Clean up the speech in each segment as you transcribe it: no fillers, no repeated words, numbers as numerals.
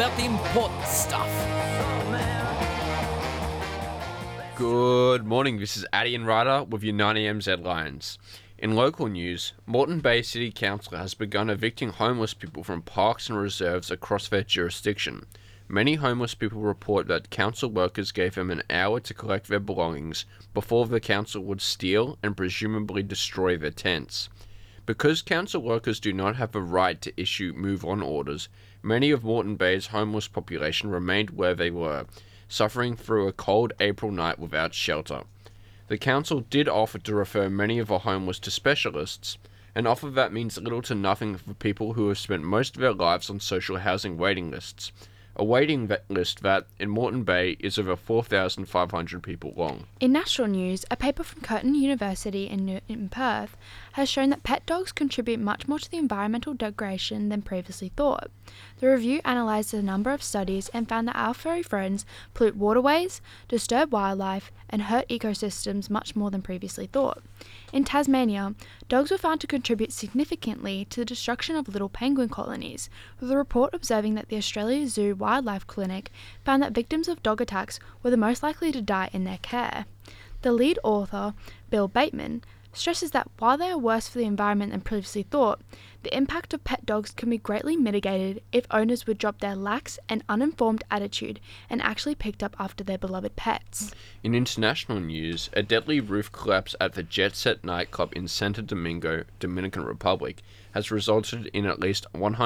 about the important stuff. Good morning, this is Addy and Ryder with your 9am headlines. In local news, Moreton Bay City Council has begun evicting homeless people from parks and reserves across their jurisdiction. Many homeless people report that council workers gave them an hour to collect their belongings before the council would steal and presumably destroy their tents. Because council workers do not have the right to issue move-on orders, many of Moreton Bay's homeless population remained where they were, suffering through a cold April night without shelter. The council did offer to refer many of the homeless to specialists, an offer that means little to nothing for people who have spent most of their lives on social housing waiting lists. A waiting list that, in Moreton Bay, is over 4,500 people long. In national news, a paper from Curtin University in Perth has shown that pet dogs contribute much more to the environmental degradation than previously thought. The review analysed a number of studies and found that our furry friends pollute waterways, disturb wildlife, and hurt ecosystems much more than previously thought. In Tasmania, dogs were found to contribute significantly to the destruction of little penguin colonies, with a report observing that the Australia Zoo Wildlife Clinic found that victims of dog attacks were the most likely to die in their care. The lead author, Bill Bateman, stresses that while they are worse for the environment than previously thought, the impact of pet dogs can be greatly mitigated if owners would drop their lax and uninformed attitude and actually picked up after their beloved pets. In international news, a deadly roof collapse at the Jet Set nightclub in Santo Domingo, Dominican Republic, has resulted in at least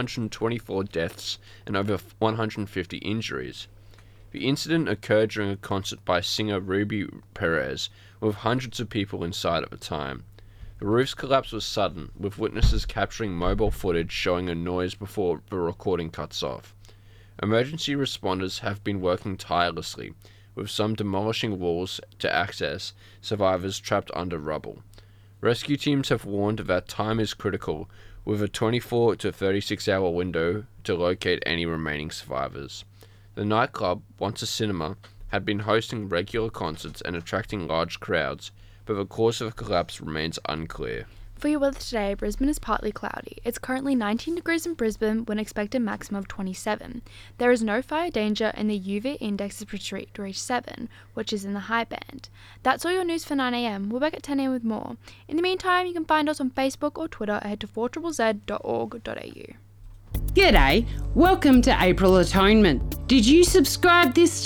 124 deaths and over 150 injuries. The incident occurred during a concert by singer Ruby Perez, with hundreds of people inside at the time. The roof's collapse was sudden, with witnesses capturing mobile footage showing a noise before the recording cuts off. Emergency responders have been working tirelessly, with some demolishing walls to access survivors trapped under rubble. Rescue teams have warned that time is critical, with a 24 to 36 hour window to locate any remaining survivors. The nightclub, once a cinema, had been hosting regular concerts and attracting large crowds, but the cause of the collapse remains unclear. For your weather today, Brisbane is partly cloudy. It's currently 19 degrees in Brisbane with an expected maximum of 27. There is no fire danger and the UV index is projected to reach 7, which is in the high band. That's all your news for 9am. We're back at 10am with more. In the meantime, you can find us on Facebook or Twitter. Head to 4ZZZ.org.au. G'day, welcome to April Atonement. Did you subscribe this